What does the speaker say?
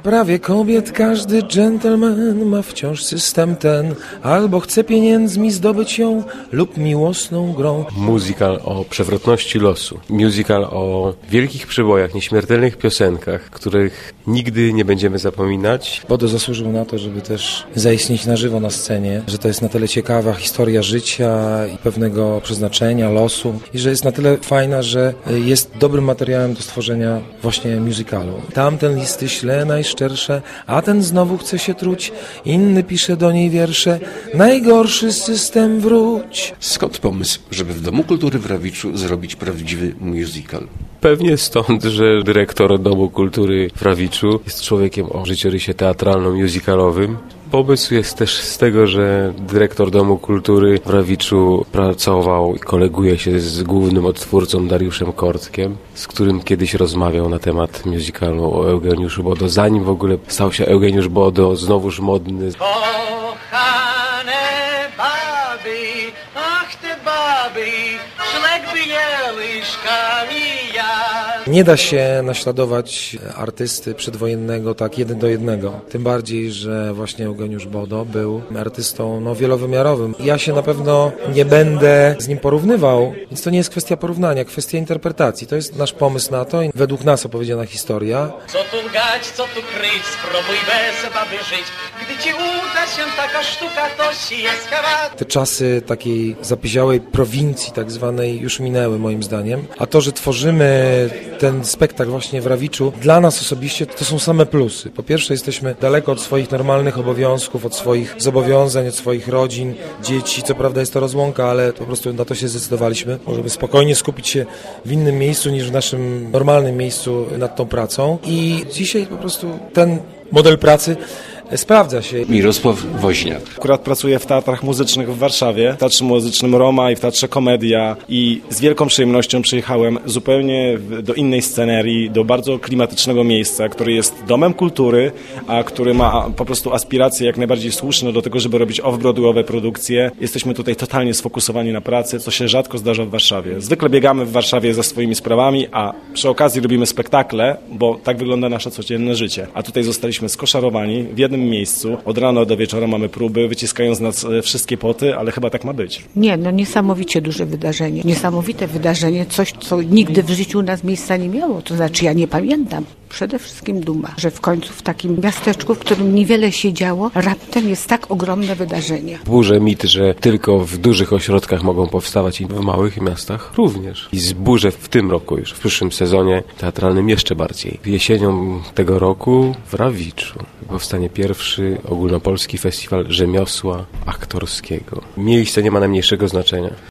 Prawie kobiet każdy dżentelmen ma wciąż system ten. Albo chce pieniędzmi zdobyć ją lub miłosną grą. Musical o przewrotności losu. Musical o wielkich przybojach, nieśmiertelnych piosenkach, których nigdy nie będziemy zapominać. Bodo zasłużył na to, żeby też zaistnieć na żywo na scenie, że to jest na tyle ciekawa historia życia i pewnego przeznaczenia, losu i że jest na tyle fajna, że jest dobrym materiałem do stworzenia właśnie musicalu. Tamten listy śle najszczersze, a ten znowu chce się truć, inny pisze do niej wiersze, najgorszy system wróć. Skąd pomysł, żeby w Domu Kultury w Rawiczu zrobić prawdziwy musical? Pewnie stąd, że dyrektor Domu Kultury w Rawiczu jest człowiekiem o życiorysie teatralno-musicalowym. Pomysł jest też z tego, że dyrektor Domu Kultury w Rawiczu pracował i koleguje się z głównym odtwórcą Dariuszem Kortkiem, z którym kiedyś rozmawiał na temat musicalu o Eugeniuszu Bodo. Zanim w ogóle stał się Eugeniusz Bodo znowuż modny. Kochane baby, ach te baby, szlek wyjęły łyżkami ja. Nie da się naśladować artysty przedwojennego tak 1 do 1. Tym bardziej, że właśnie Eugeniusz Bodo był artystą wielowymiarowym. Ja się na pewno nie będę z nim porównywał, więc to nie jest kwestia porównania, kwestia interpretacji. To jest nasz pomysł na to i według nas opowiedziana historia. Co tu lgać, co tu kryć, spróbuj bez baby żyć. Gdy ci uda się taka sztuka, to ci jest chyba. Te czasy takiej zapyziałej prowincji tak zwanej już minęły moim zdaniem, a to, że tworzymy ten spektakl właśnie w Rawiczu, dla nas osobiście to są same plusy. Po pierwsze, jesteśmy daleko od swoich normalnych obowiązków, od swoich zobowiązań, od swoich rodzin, dzieci. Co prawda jest to rozłąka, ale po prostu na to się zdecydowaliśmy. Możemy spokojnie skupić się w innym miejscu niż w naszym normalnym miejscu nad tą pracą. I dzisiaj po prostu ten model pracy sprawdza się. Mirosław Woźniak. Akurat pracuję w teatrach muzycznych w Warszawie, w Teatrze Muzycznym Roma i w Teatrze Komedia i z wielką przyjemnością przyjechałem zupełnie do innej scenerii, do bardzo klimatycznego miejsca, który jest domem kultury, a który ma po prostu aspiracje jak najbardziej słuszne do tego, żeby robić off-broadwayowe produkcje. Jesteśmy tutaj totalnie sfokusowani na pracy, co się rzadko zdarza w Warszawie. Zwykle biegamy w Warszawie za swoimi sprawami, a przy okazji robimy spektakle, bo tak wygląda nasze codzienne życie. A tutaj zostaliśmy skoszarowani w jednym miejscu. Od rana do wieczora mamy próby, wyciskają z nas wszystkie poty, ale chyba tak ma być. Nie, no niesamowicie duże wydarzenie. Niesamowite wydarzenie, coś, co nigdy w życiu u nas miejsca nie miało. To znaczy, ja nie pamiętam. Przede wszystkim duma, że w końcu w takim miasteczku, w którym niewiele się działo, raptem jest tak ogromne wydarzenie. Burzę mit, że tylko w dużych ośrodkach mogą powstawać i w małych miastach również. I zburzę w tym roku już, w przyszłym sezonie teatralnym jeszcze bardziej. Jesienią tego roku w Rawiczu powstanie pierwszy ogólnopolski festiwal rzemiosła aktorskiego. Miejsce nie ma najmniejszego znaczenia.